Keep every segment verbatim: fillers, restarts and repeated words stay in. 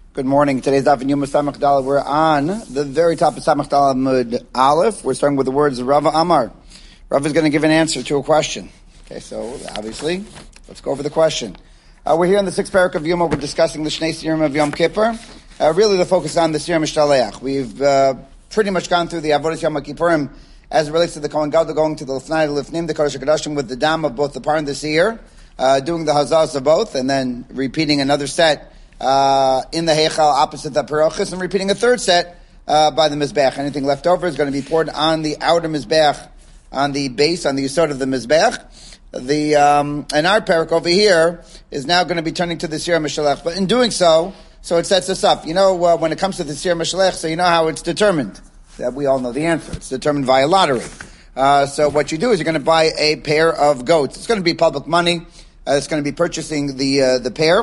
Good morning. Today's Daf in Yom Samach Daled. We're on the very top of Samach Daled Mud Aleph. We're starting with the words Rava Amar. Rava is going to give an answer to a question. Okay, so obviously, let's go over the question. Uh, we're here in the sixth parak of Yom. We're discussing the Shnei Sirim of Yom Kippur. Uh, really, the focus on the Sirim Mishtaleach. We've uh, pretty much gone through the Avodas Yom Kippurim as it relates to the Kohen Gadol going to the Lefnai, the Lefnim, the Kodesh HaKodashim with the dam of both the par and the seer, uh, doing the hazaz of both, and then repeating another set Uh, in the Heichal opposite the Parochis, and repeating a third set uh, by the Mizbeach. Anything left over is going to be poured on the outer Mizbeach, on the base, on the Yisod of the Mizbeach. The, um, and our parak over here is now going to be turning to the Sir Mishalech. But in doing so, so it sets us up. You know, uh, when it comes to the Sir Mishalech, so you know how it's determined. That we all know the answer. It's determined via lottery. Uh, so what you do is you're going to buy a pair of goats. It's going to be public money. Uh, it's going to be purchasing the, uh, the pair.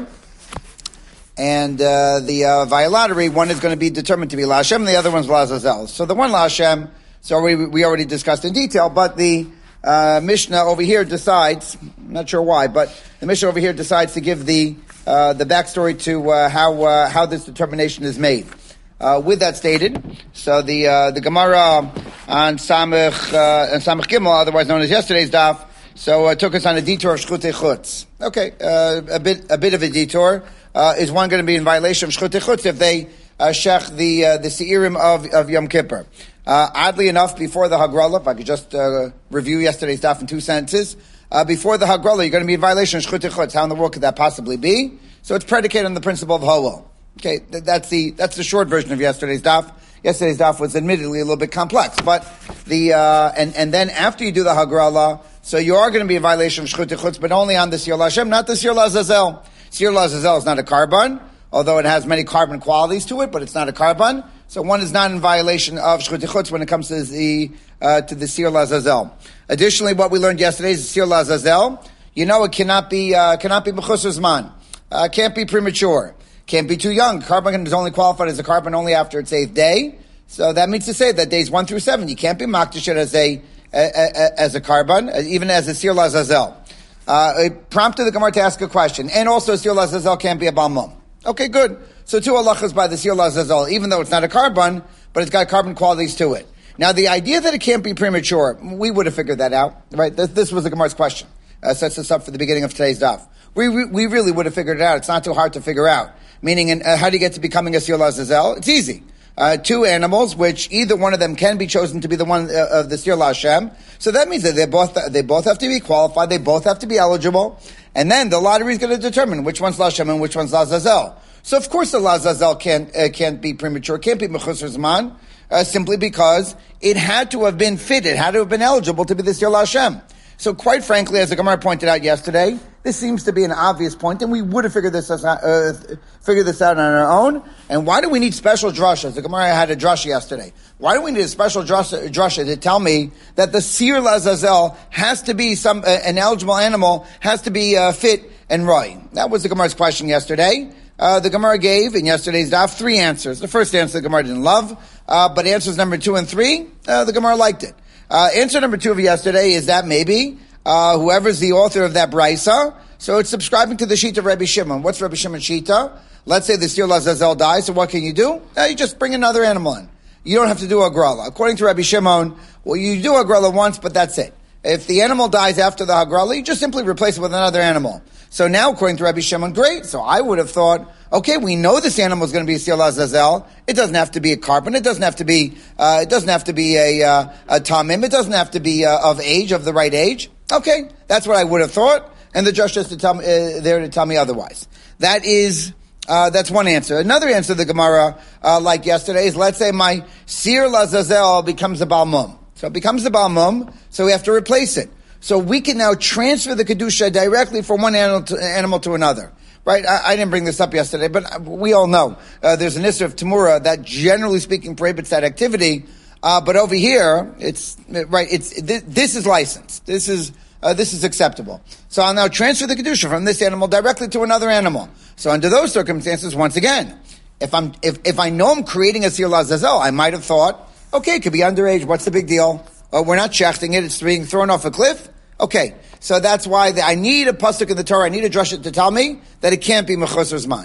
And uh, the uh, via lottery, one is going to be determined to be La Hashem, and the other one's La Azazel. So the one La Hashem, so we, we already discussed in detail, but the uh, Mishnah over here decides, I'm not sure why, but the Mishnah over here decides to give the uh, the backstory to uh, how uh, how this determination is made. Uh, with that stated, so the uh, the Gemara on Samech uh, and Samech Gimel, otherwise known as yesterday's daf, so uh, took us on a detour of Shchutei Chutz. Okay, uh, a bit a bit of a detour. Uh, is one going to be in violation of Shchutei Chutz if they uh, shech the uh, the Seirim of, of Yom Kippur? Uh, oddly enough, before the Hagrala, if I could just uh, review yesterday's daf in two sentences, uh, before the Hagrala, you're going to be in violation of Shchutei Chutz. How in the world could that possibly be? So it's predicated on the principle of Holo. Okay, th- that's the that's the short version of yesterday's daf. Yesterday's daf was admittedly a little bit complex, but the uh, and and then after you do the Hagrala, so you are going to be in violation of Shchutei Chutz, but only on the Sir Hashem, not the Sir Azazel. Sir Azazel is not a carbon, although it has many carbon qualities to it, but it's not a carbon. So one is not in violation of Shchutei Chutz when it comes to the uh, to the Sir Azazel. Additionally, what we learned yesterday is Sir Azazel. You know, it cannot be uh, cannot be Mechusar Zman, uh, can't be premature, can't be too young. Carbon is only qualified as a carbon only after its eighth day. So that means to say that days one through seven, you can't be makdish it as a, a, a as a carbon, even as a Sir Azazel. Uh, it prompted the Gemara to ask a question. And also, Sir Azazel can't be a Balmum. Okay, good. So two halachas by the Sir Azazel, even though it's not a carbon, but it's got carbon qualities to it. Now, the idea that it can't be premature, we would have figured that out, right? This, this was the Gemara's question. Uh, sets us up for the beginning of today's daf. We, we, we really would have figured it out. It's not too hard to figure out. Meaning, uh, how do you get to becoming a Sir Azazel? It's easy. Uh, two animals, which either one of them can be chosen to be the one uh, of the Sir Hashem. So that means that they both they both have to be qualified. They both have to be eligible, and then the lottery is going to determine which one's La Hashem and which one's La Azazel. So of course the La Azazel can't uh, can't be premature, can't be Mechusar Zman, uh, simply because it had to have been fitted, had to have been eligible to be the Sir Hashem. So quite frankly, as the Gemara pointed out yesterday, this seems to be an obvious point, and we would have figured this, uh, figured this out on our own. And why do we need special drashas? The Gemara had a drasha yesterday. Why do we need a special drasha, drasha to tell me that the Sir Azazel has to be some uh, an eligible animal, has to be uh, fit and right? That was the Gemara's question yesterday. Uh, the Gemara gave in yesterday's daf three answers. The first answer the Gemara didn't love, uh, but answers number two and three, uh, the Gemara liked it. Uh, answer number two of yesterday is that maybe uh, whoever's the author of that brisa, so it's subscribing to the Shita of Rabbi Shimon. What's Rabbi Shimon's Shita? Let's say the Sir Azazel dies, so what can you do? Uh, you just bring another animal in. You don't have to do a grala. According to Rabbi Shimon, well, you do a grala once, but that's it. If the animal dies after the hagrala, you just simply replace it with another animal. So now, according to Rabbi Shimon, great. So I would have thought, okay, we know this animal is going to be a Sir Azazel. It doesn't have to be a carbon. It doesn't have to be. Uh, it doesn't have to be a, uh, a tamim. It doesn't have to be uh, of age, of the right age. Okay, that's what I would have thought, and the judge is to tell me, uh, there to tell me otherwise. That is. Uh, that's one answer. Another answer the Gemara, uh, like yesterday, is let's say my Sir Azazel becomes a Balmum. So it becomes a Balmum, so we have to replace it. So we can now transfer the Kedusha directly from one animal to, animal to another. Right? I, I didn't bring this up yesterday, but we all know uh, there's an issue of Tamura that generally speaking prohibits that activity. Uh, but over here, it's, right, it's, this, this is licensed. This is, Uh, this is acceptable. So I'll now transfer the Kedusha from this animal directly to another animal. So under those circumstances, once again, if I'm, if, if I know I'm creating a Sir Azazel, I might have thought, okay, it could be underage, what's the big deal? Uh, we're not shechting it, it's being thrown off a cliff. Okay, so that's why the, I need a pasuk in the Torah, I need a drasha to tell me that it can't be Mechusar Zman.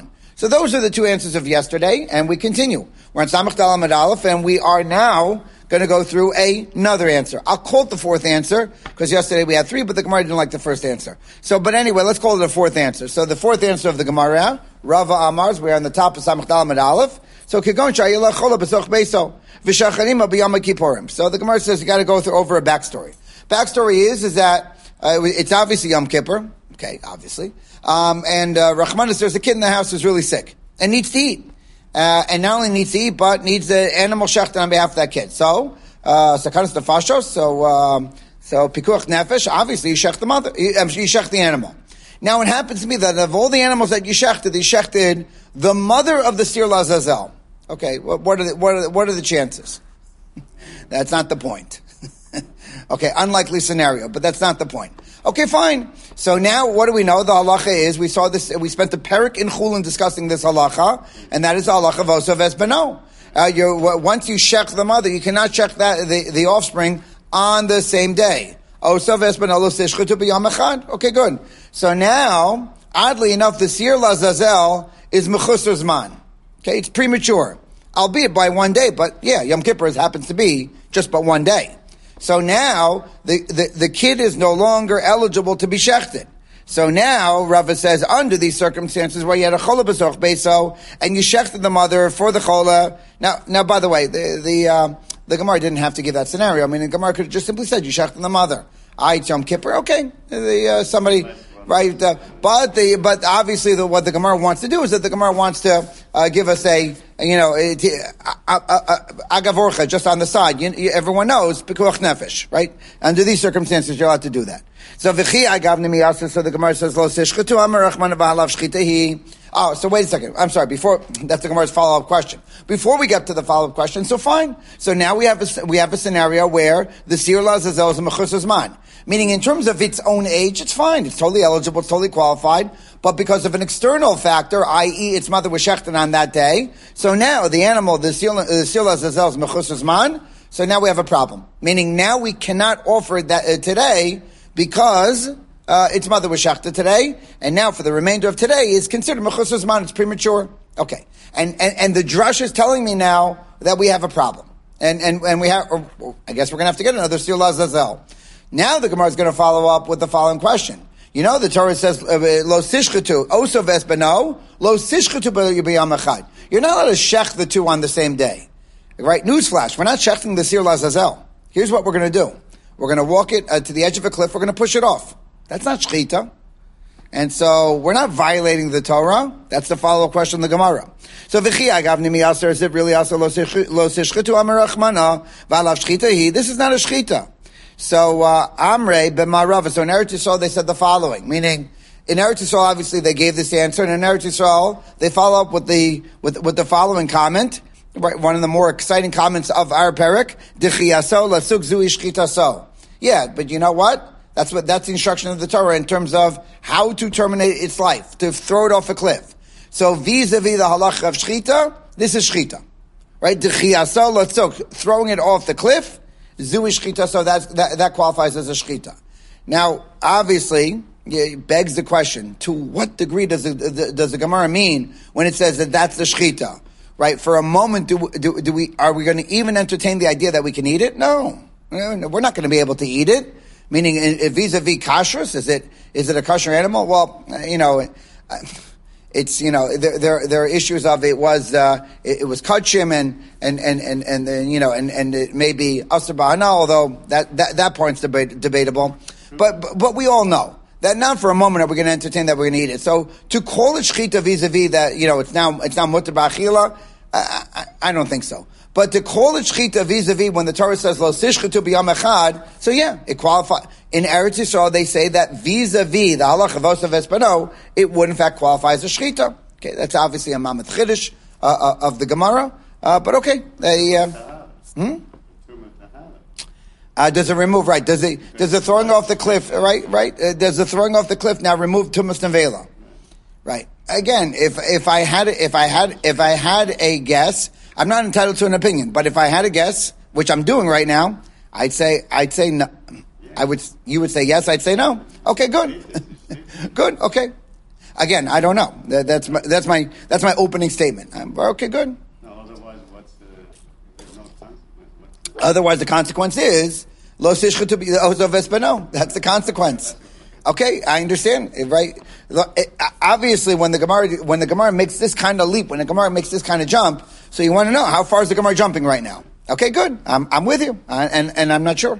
So those are the two answers of yesterday, and we continue. We're on Samach Dal Amud Aleph, and we are now going to go through a, another answer. I'll call it the fourth answer, because yesterday we had three, but the Gemara didn't like the first answer. So, but anyway, let's call it a fourth answer. So the fourth answer of the Gemara, Rava Amar's, we're on the top of Samach Dal Amud Aleph. So, Kigon Shayila Chola B'soch Beiso, V'shacharima B'yom Kippurim. So the Gemara says you got to go through over a backstory. Backstory is, is that, uh, it's obviously Yom Kippur. Okay, obviously. Um, and, uh, Rachmanis, there's a kid in the house who's really sick and needs to eat. Uh, and not only needs to eat, but needs an animal shechted on behalf of that kid. So, uh, Sakanas Nefashos, so, um, so Pikuach Nefesh, obviously you shech the mother, you, um, you shech the animal. Now it happens to me that of all the animals that you shechted, you shechted the mother of the Sir Lazazel. Okay, what, what are the, what are the, what are the chances? That's not the point. Okay, unlikely scenario, but that's not the point. Okay, fine. So now, what do we know? The halacha is, we saw this, we spent the perik in Chulin discussing this halacha, and that is the halacha of Osav Es Beno. Uh, you once you shech the mother, you cannot shech that, the, the offspring on the same day. Osav Es Beno lo tishchetu b'yom echad. Okay, good. So now, oddly enough, the Sir Lazazel is mechusar zman. Okay, it's premature. Albeit by one day, but yeah, Yom Kippur happens to be just but one day. So now, the, the, the kid is no longer eligible to be shechted. So now, Rava says, under these circumstances where you had a chola b'soch beiso, and you shechted the mother for the chola. Now, now, by the way, the, the, uh, the Gemara didn't have to give that scenario. I mean, the Gemara could have just simply said, you shechted the mother. I, Yom Kippur, okay. The, uh, somebody, right, uh, but the, but obviously the, what the Gemara wants to do is that the Gemara wants to, uh, give us a, you know, agavorcha, just on the side. You, you, everyone knows, pikuach nefesh, right? Under these circumstances, you're allowed to do that. So, v'chi agav nimiyasa, so the Gemara says, lo sishchetu amar rachman v'halav shchitahi. Oh, so wait a second. I'm sorry. Before, that's the Gemara's follow-up question. Before we get to the follow-up question, so fine. So now we have a, we have a scenario where the Sir Lazazel is a mechusar zman. Meaning in terms of its own age, it's fine. It's totally eligible. It's totally qualified. But because of an external factor, that is its mother was shechted on that day, so now the animal, the Sir Lazazel is mechusar zman, so now we have a problem. Meaning now we cannot offer it that, uh, today because uh, its mother was shechted today, and now for the remainder of today is considered mechusar zman, it's premature. Okay. And, and, and the drush is telling me now that we have a problem. And, and, and we have, or, or I guess we're going to have to get another Sir Lazazel. Now the Gemara is going to follow up with the following question. You know, the Torah says, lo sishchetu, osav es beno, lo sishchetu b'yom echad. You're not allowed to shech the two on the same day. Right? Newsflash, we're not shechting the Sir Lazazel. Here's what we're going to do. We're going to walk it uh, to the edge of a cliff, we're going to push it off. That's not shechita. And so, we're not violating the Torah. That's the follow-up question in the Gemara. So, v'chi agav nimi aser, is it really also lo sishchetu amar rachmana, v'alav shchita? This is not a shechita. So, uh, Amrei b'ma'arava. So in Eretz Yisrael, they said the following, meaning, in Eretz Yisrael, obviously, they gave this answer, and in Eretz Yisrael, they follow up with the, with, with the following comment, right, one of the more exciting comments of our parak, D'chiyaso lasuk zui shchitaso. Yeah, but you know what? That's what, that's the instruction of the Torah in terms of how to terminate its life, to throw it off a cliff. So, vis-a-vis the halacha of shchita, this is shchita. Right? D'chiyaso lasuk, throwing it off the cliff, Zui shchita, so that's, that, that qualifies as a shchita. Now, obviously, it begs the question, to what degree does the, the, does the Gemara mean when it says that that's the shchita? Right? For a moment, do, do, do we, are we going to even entertain the idea that we can eat it? No. no we're not going to be able to eat it. Meaning, vis-a-vis kashrus, is it, is it a kosher animal? Well, you know, it's, you know, there, there, there are issues of it was, uh, it, it was kachim and, and, and, and, and, and, you know, and, and it may be asr ba'ana, although that, that, that point's debate, debatable. But, but, but we all know that not for a moment are we going to entertain that we're going to eat it. So to call it shchita vis-a-vis that, you know, it's now, it's now mutter ba'achila, I, I, I don't think so. But to call it shchita vis-a-vis when the Torah says, lo sishchetu b'yom echad, so yeah, it qualifies. In Eretz Yisrael, they say that vis-a-vis the halach of osav es beno, it would in fact qualify as a shchita. Okay, that's obviously a mamad chiddush uh, uh, of the Gemara, uh, but okay. They, uh, hmm? Uh, does it remove, right, does it, does the throwing off the cliff, right, right, uh, does the throwing off the cliff now remove tumas nevela? Right. Again, if, if I had, if I had, if I had a guess, I'm not entitled to an opinion, but if I had a guess, which I'm doing right now, I'd say, I'd say no. I would, you would say yes, I'd say no. Okay, good. Good, okay. again, I don't know. That, that's my that's my that's my opening statement. I'm, okay, good. No, otherwise, what's the there's no consequence? What's the, Otherwise, the consequence is lo sishchatu b'no. That's the consequence. Okay, I understand, right? Obviously, when the Gemara when the Gemara makes this kind of leap, when the Gemara makes this kind of jump, so you want to know how far is the Gemara jumping right now? Okay, good. I'm I'm with you, uh, and and I'm not sure.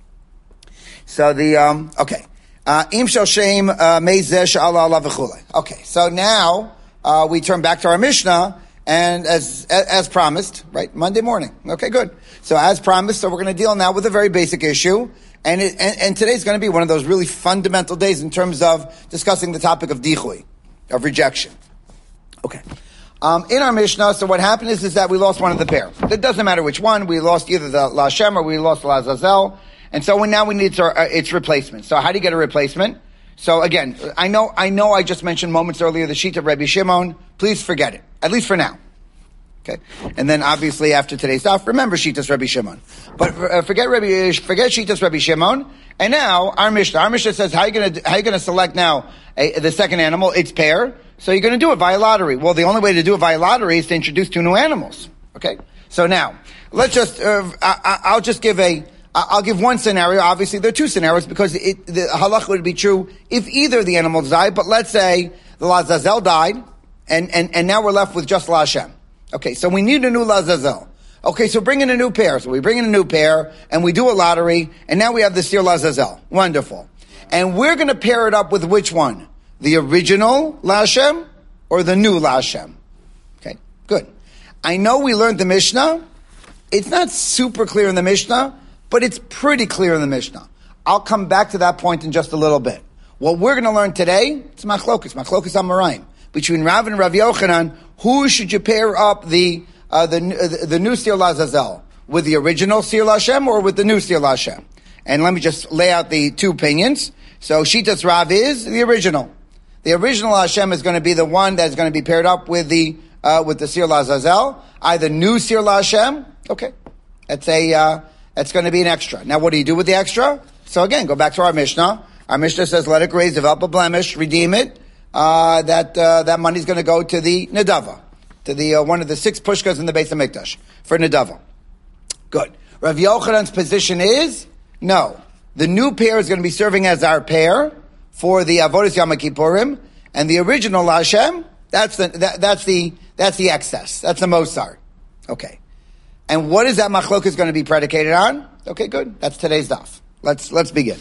So the um okay, im shel shem meizeh she'ala alav v'chulei. Okay, so now uh, we turn back to our Mishnah, and as as promised, right? Monday morning. Okay, good. So as promised, so we're going to deal now with a very basic issue. And, it, and, and today's going to be one of those really fundamental days in terms of discussing the topic of dichui, of rejection. Okay. Um, in our Mishnah, so what happened is, is that we lost one of the pair. It doesn't matter which one. We lost either the La Hashem or we lost the La Azazel. And so we, now we need to, uh, its replacement. So how do you get a replacement? So again, I know, I know I just mentioned moments earlier the sheet of Rabbi Shimon. Please forget it. At least for now. Okay, and then obviously after today's stuff, remember Shitas Rabbi Shimon, but uh, forget Rabbi, forget Shitas Rabbi Shimon. And now our Mishnah, our Mishnah says, how are you going to how are you going to select now a, the second animal? It's pair, so you're going to do it via lottery. Well, the only way to do it via lottery is to introduce two new animals. Okay, so now let's just uh, I, I'll just give a I'll give one scenario. Obviously, there are two scenarios because it, the halach would be true if either of the animals died. But let's say the Lazazel died, and and and now we're left with just La Hashem. Okay, so we need a new Lazazel. Okay, so bring in a new pair. So we bring in a new pair, and we do a lottery, and now we have the Sir Lazazel. Wonderful. And we're going to pair it up with which one? The original La Hashem or the new La Hashem? Okay, good. I know we learned the Mishnah. It's not super clear in the Mishnah, but it's pretty clear in the Mishnah. I'll come back to that point in just a little bit. What we're going to learn today, it's Machlokas, Machlokas Amoraim. Between Rav and Rav Yochanan, who should you pair up the uh, the, the the new Sir Lazazel? With the original Sir Hashem or with the new Sir Hashem? And let me just lay out the two opinions. So Shitas Rav is the original. The original Hashem is going to be the one that's going to be paired up with the uh, with the Sir Lazazel, either new Sir Hashem. Okay, that's a uh, that's going to be an extra. Now, what do you do with the extra? So again, go back to our Mishnah. Our Mishnah says, "Let it graze, develop a blemish, redeem it." Uh, that, uh, that money's gonna go to the Nedava. To the, uh, one of the six pushkas in the Beis HaMikdash. For Nedava. Good. Rav Yochanan's position is, no. The new pair is gonna be serving as our pair for the Avodas Yom Kippurim, and the original Hashem, that's the, that, that's the, that's the excess. That's the Mosar. Okay. And what is that machlokas gonna be predicated on? Okay, good. That's today's daf. Let's, let's begin.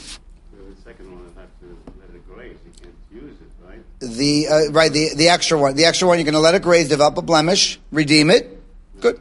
The uh, right the the extra one the extra one you're going to let it graze, develop a blemish, redeem it. Good.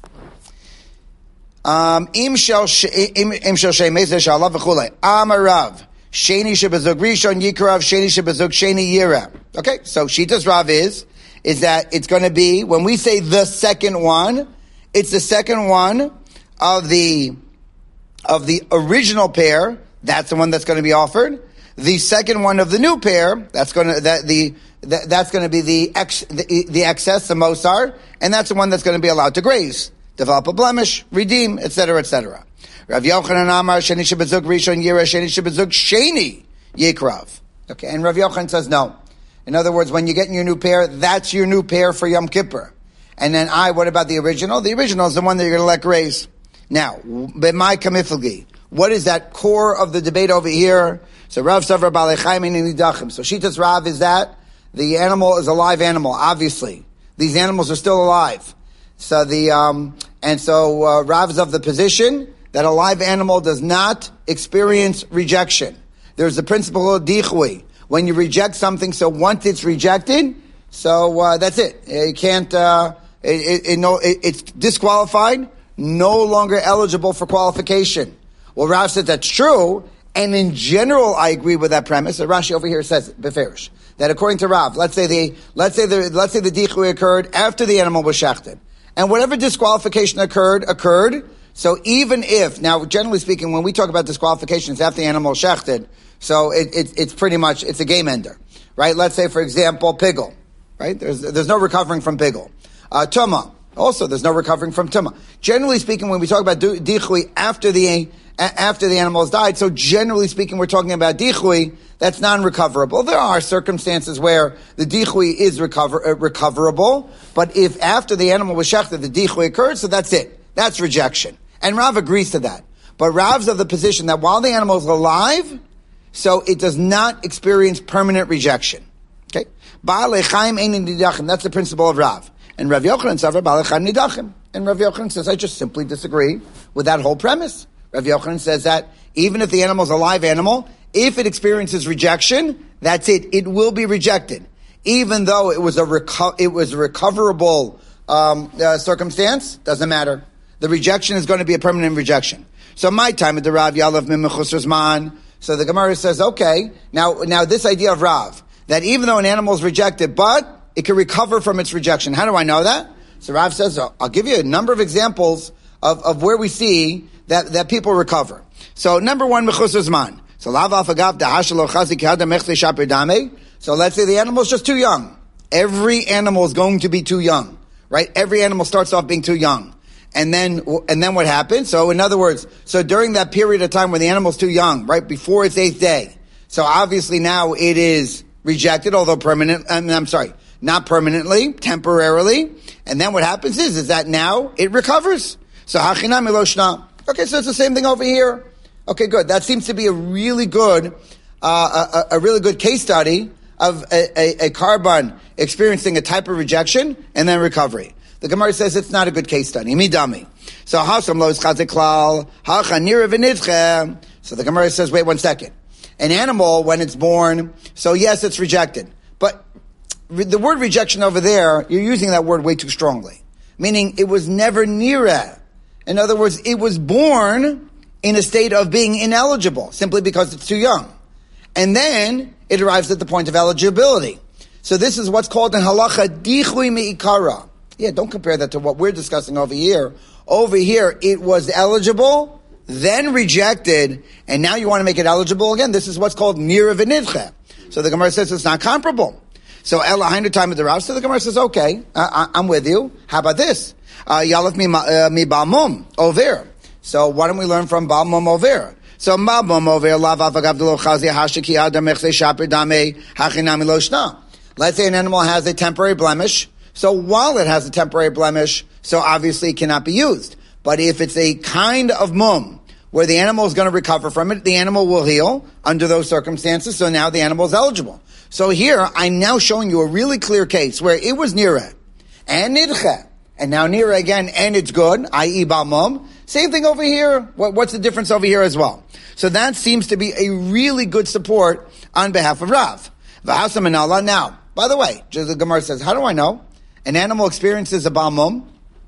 Um im shel im shel shemezeh shalav v'chulei amarav sheni shebezug rishon yikrav sheni shebezug sheni yira. Okay, so shitas Rav is is that it's going to be when we say the second one, it's the second one of the of the original pair. That's the one that's going to be offered. The second one of the new pair, that's going to that the that, that's going to be the ex the, the excess, the mosar, and that's the one that's going to be allowed to graze, develop a blemish, redeem, et cetera, et cetera. Rav Yochanan Amar Sheni Shebezug Rishon Yira Sheni Shebezug Sheni Yikrav. Okay, and Rav Yochanan says no. In other words, when you get your new pair, that's your new pair for Yom Kippur. And then I, what about the original? The original is the one that you're going to let graze. Now, b'mai kamiflgi. What is that core of the debate over here? So Rav Savar Balechayim Nidachim. So Shitas Rav is that the animal is a live animal. Obviously, these animals are still alive. So the um, and so uh, Rav is of the position that a live animal does not experience rejection. There's the principle of dichui. When you reject something, so once it's rejected, so uh, that's it. You can't. Uh, it, it, it, no, it, it's disqualified. No longer eligible for qualification. Well, Rav said that's true. And in general, I agree with that premise. Rashi over here says beferish that according to Rav, let's say the let's say the let's say the dichui occurred after the animal was shechted, and whatever disqualification occurred occurred. So even if now, generally speaking, when we talk about disqualifications after the animal is shechted, so it, it, it's pretty much it's a game ender, right? Let's say, for example, pigel, right? There's there's no recovering from pigel. Uh, tuma, also there's no recovering from tuma. Generally speaking, when we talk about dichui after the a- after the animal has died. So generally speaking, we're talking about dichui that's non-recoverable. There are circumstances where the dichui is recover, uh, recoverable, but if after the animal was shechted, the dichui occurred, so that's it. That's rejection. And Rav agrees to that. But Rav's of the position that while the animal is alive, so it does not experience permanent rejection. Okay? Ba'alei chaim ein nidachim. That's the principle of Rav. And Rav Yochanan says, Ba'alei chaim nidachim. And Rav Yochanan says, I just simply disagree with that whole premise. Rav Yochanan says that even if the animal is a live animal, if it experiences rejection, that's it. It will be rejected. Even though it was a reco- it was a recoverable um, uh, circumstance, doesn't matter. The rejection is going to be a permanent rejection. So my time at the Rav Yalav Mim Mechusar Zman. So the Gemara says, okay, now now this idea of Rav, that even though an animal is rejected, but it can recover from its rejection. How do I know that? So Rav says, I'll give you a number of examples of, of where we see that, that people recover. So number one, Mechusar Zman. So So let's say the animal is just too young. Every animal is going to be too young, right? Every animal starts off being too young. And then, and then what happens? So in other words, so during that period of time when the animal's too young, right before its eighth day, so obviously now it is rejected, although permanent, I mean, I'm sorry, not permanently, temporarily. And then what happens is, is that now it recovers. So hachinam eloshna. Okay, so it's the same thing over here. Okay, good. That seems to be a really good, uh, a, a really good case study of a, a, a carbon experiencing a type of rejection and then recovery. The Gemara says it's not a good case study. Midami. So hasam lo ischazik klal hacha nira v'nidche. So the Gemara says, wait one second. An animal, when it's born, so yes, it's rejected. But re- the word rejection over there, you're using that word way too strongly. Meaning it was never nira. In other words, it was born in a state of being ineligible, simply because it's too young. And then it arrives at the point of eligibility. So this is what's called in halacha dichui me'ikara. Yeah, don't compare that to what we're discussing over here. Over here, it was eligible, then rejected, and now you want to make it eligible again. This is what's called nira v'nidche. So the Gemara says it's not comparable. So Ella Hinder time of the Rav. So the Gemara says, okay, I, I, I'm with you. How about this? Yalef mi ba'mum over. So why don't we learn from ba'mum over? So ba'mum over lav avagav delo chazi hashiki adam echse shaper dame hachinami lo shna. Let's say an animal has a temporary blemish. So while it has a temporary blemish, so obviously it cannot be used. But if it's a kind of mum where the animal is going to recover from it, the animal will heal under those circumstances. So now the animal is eligible. So here I'm now showing you a really clear case where it was nira and nidche, and now nira again, and it's good, that is ba'mum. Same thing over here. What, what's the difference over here as well? So that seems to be a really good support on behalf of Rav. Now, by the way, the Gemara says, how do I know? An animal experiences a ba'mum,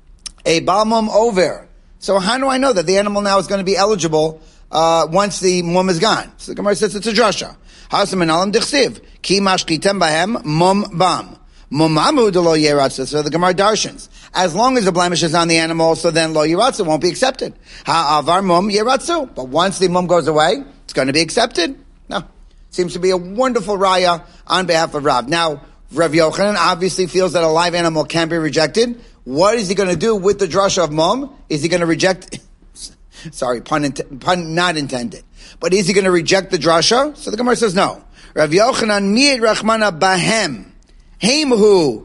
a ba'mum over. So how do I know that the animal now is going to be eligible uh, once the mum is gone? So the Gemara says it's a drasha. Hasam and alam dichsiv ki mashkitem bahem mum bam mumamu de lo yeratza. So the Gemara darshans, as long as the blemish is on the animal, so then lo yeratza won't be accepted. Ha avar mum yeratzu. But once the mum goes away, it's going to be accepted. No, seems to be a wonderful raya on behalf of Rav. Now, Rav Yochanan obviously feels that a live animal can be rejected. What is he going to do with the drasha of mum? Is he going to reject? Sorry, pun, int- pun not intended. But is he going to reject the drasha? So the Gemara says no. Rav Yochanan mi'et rachmana bahem heimhu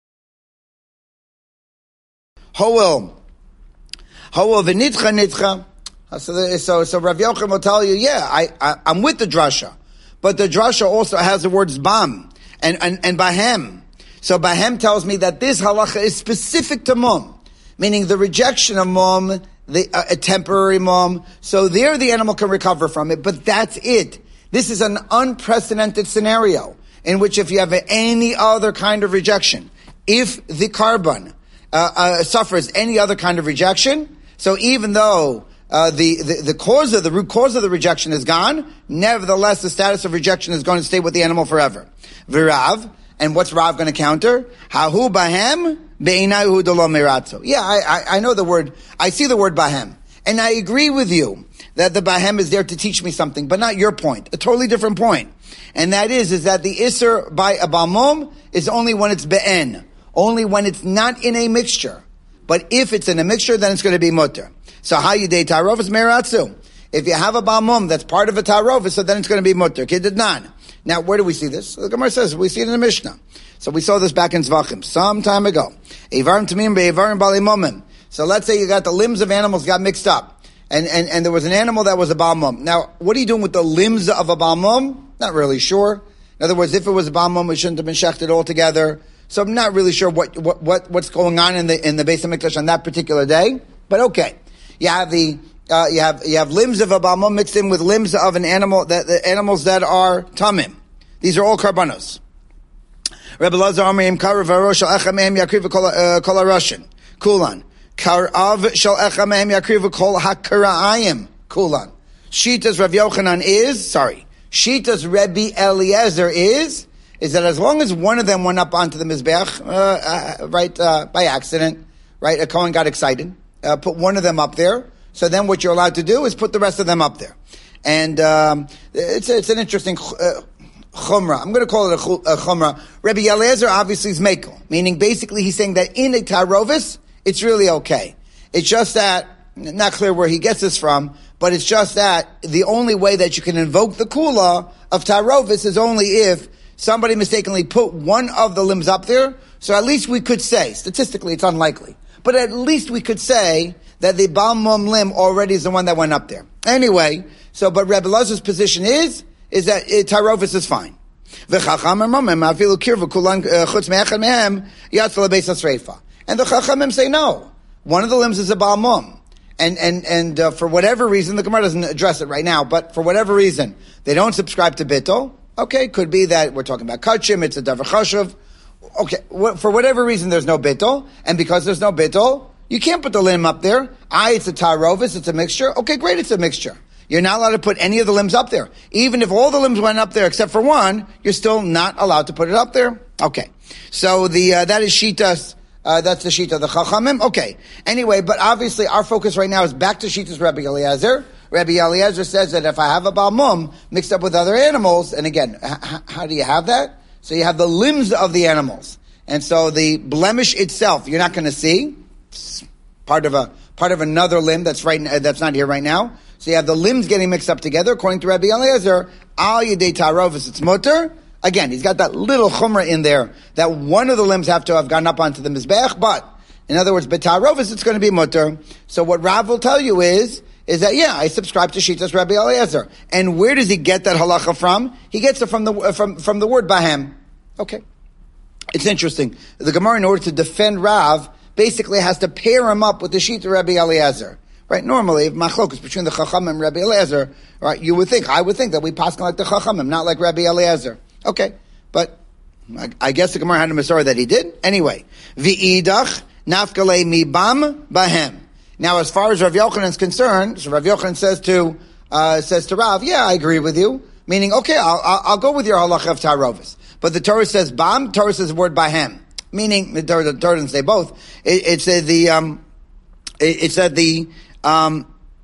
hoel hoel v'nitcha nitcha. So, the, so so Rav Yochanan will tell you, yeah, I, I I'm with the drasha, but the drasha also has the words bam and and and bahem. So bahem tells me that this halacha is specific to mum, meaning the rejection of mum, the, uh, a temporary mum. So there the animal can recover from it, but that's it. This is an unprecedented scenario in which if you have any other kind of rejection, if the carbon uh, uh, suffers any other kind of rejection, so even though uh, the, the the cause of the root cause of the rejection is gone, nevertheless the status of rejection is going to stay with the animal forever. Virav. And what's Rav going to counter? Hahu bahem be'inahu delo meratzo. Yeah, I, I, I know the word, I see the word bahem. And I agree with you that the bahem is there to teach me something, but not your point. A totally different point. And that is, is that the isser by a ba'mum is only when it's be'en. Only when it's not in a mixture. But if it's in a mixture, then it's going to be mutter. So how you date tarovas meratzo? If you have a balmum that's part of a tarovis, so then it's going to be mutter. Kididnan. Now, where do we see this? The Gemara says, we see it in the Mishnah. So we saw this back in Zvachim some time ago. Eivarim tamim be'eivarim bali mumim. So let's say you got the limbs of animals got mixed up. And, and, and there was an animal that was a balmum. Now, what are you doing with the limbs of a balmum? Not really sure. In other words, if it was a balmum, it shouldn't have been shechted altogether. So I'm not really sure what, what, what, what's going on in the, in the Beis HaMikdash on that particular day. But okay. You have the, uh, you have, you have limbs of a balmum mixed in with limbs of an animal, that, the animals that are tamim. These are all karbanos. Rebbe Lazar Amrim Karav Shal Echa Mehem Yakriv Kol HaRashin. Kulan. Karav Shal Echa Mehem Yakriv Kol HaKara'ayim. Kulan. Shitas Rav Yochanan is, sorry, Shitas Rebbe Eliezer is, is that as long as one of them went up onto the Mizbeach, uh, uh, right, uh, by accident, right, a Kohen got excited, uh, put one of them up there, so then what you're allowed to do is put the rest of them up there. And, um, it's, it's an interesting, uh, chumrah. I'm going to call it a, a chumrah. Rebbe Eliezer obviously is mekel, meaning basically he's saying that in a tarovis, it's really okay. It's just that, not clear where he gets this from, but it's just that the only way that you can invoke the kula of tarovis is only if somebody mistakenly put one of the limbs up there. So at least we could say, statistically it's unlikely, but at least we could say that the balmum limb already is the one that went up there. Anyway, so, but Rebbe Elazar's position is, is that uh, tarovis is fine. And the Chachamim say no. One of the limbs is a balmum. And, and, and, uh, for whatever reason, the Gemara doesn't address it right now, but for whatever reason, they don't subscribe to bittul. Okay, could be that we're talking about kachim, it's a davar chashuv. Okay, wh- for whatever reason, there's no bittul. And because there's no bittul, you can't put the limb up there. I, it's a tarovis, it's a mixture. Okay, great, it's a mixture. You're not allowed to put any of the limbs up there. Even if all the limbs went up there except for one, you're still not allowed to put it up there. Okay. So the, uh, that is Shitas, uh, that's the Shita, the Chachamim. Okay. Anyway, but obviously our focus right now is back to Shitas Rabbi Eliezer. Rabbi Eliezer says that if I have a balmum mixed up with other animals, and again, h- how do you have that? So you have the limbs of the animals. And so the blemish itself, you're not going to see. It's part of a, part of another limb that's right, that's not here right now. So you have the limbs getting mixed up together. According to Rabbi Eliezer, al yedei tarovis, it's mutter. Again, he's got that little chumrah in there that one of the limbs have to have gone up onto the mizbech, but in other words, betarovis, it's going to be mutter. So what Rav will tell you is, is that yeah, I subscribe to Shitas Rabbi Eliezer. And where does he get that halacha from? He gets it from the from from the word bahem. Okay, it's interesting. The Gemara, in order to defend Rav, basically has to pair him up with the Shita Rabbi Eliezer. Right, normally, if machlokus between the Chachamim and Rabbi Eliezer, right, you would think, I would think that we paskin like the Chachamim, not like Rabbi Eliezer. Okay, but I, I guess the Gemara had a Masorah that he did. Anyway, v'idach nafkale mibam bahem. Now, as far as Rav Yochanan is concerned, so Rav Yochanan says to uh, says to Rav, yeah, I agree with you. Meaning, okay, I'll, I'll, I'll go with your halacha of tarovis. But the Torah says bam, Torah says the word bahem. Meaning, the Torah, the Torah doesn't say both. It, it said the um, it, it said the Um,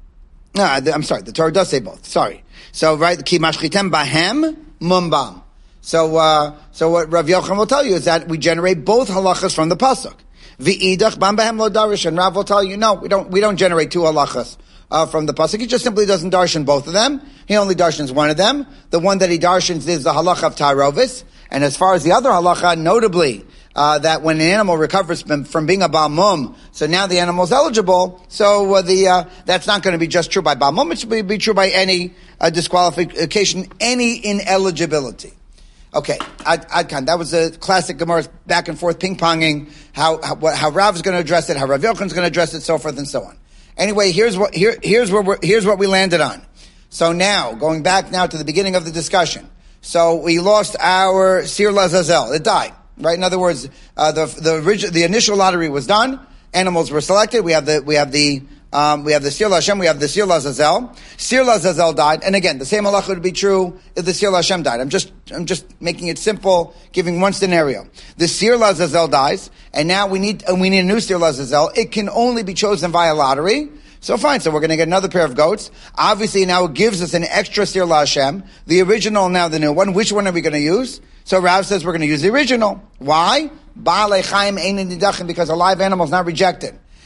no, I'm sorry. The Torah does say both. Sorry. So, right, ki mashchitem bahem mumbam. So, uh, so what Rav Yochanan will tell you is that we generate both halachas from the pasuk. V'idach bam bahem lo darish. And Rav will tell you, no, we don't, we don't generate two halachas, uh, from the pasuk. He just simply doesn't darshan both of them. He only darshans one of them. The one that he darshans is the halacha of tarovis. And as far as the other halacha, notably, Uh, that when an animal recovers from, from being a balmum, so now the animal's eligible, so uh, the uh, that's not going to be just true by balmum, it should be, be true by any uh, disqualification, any ineligibility. Okay, Ad, Adkan, that was a classic Gemara back and forth ping-ponging, how, how, how Rav is going to address it, how Rav Yochanan is going to address it, so forth and so on. Anyway, here's what, here, here's where we're, here's what we landed on. So now, going back now to the beginning of the discussion. So we lost our Sir Lazazel, it died. Right. In other words, uh, the the original, the initial lottery was done. Animals were selected. We have the we have the um, we have the Sir Hashem. We have the Sir Lazazel. Sir Lazazel died, and again, the same halacha would be true if the Sir Hashem died. I'm just I'm just making it simple, giving one scenario. The Sir Lazazel dies, and now we need and we need a new Sir Lazazel. It can only be chosen via lottery. So fine, so we're going to get another pair of goats. Obviously, now it gives us an extra Sir Hashem, the original, now the new one. Which one are we going to use? So Rav says we're going to use the original. Why? Ba'alei Chaim ein nidachim, because a live animal is not rejected.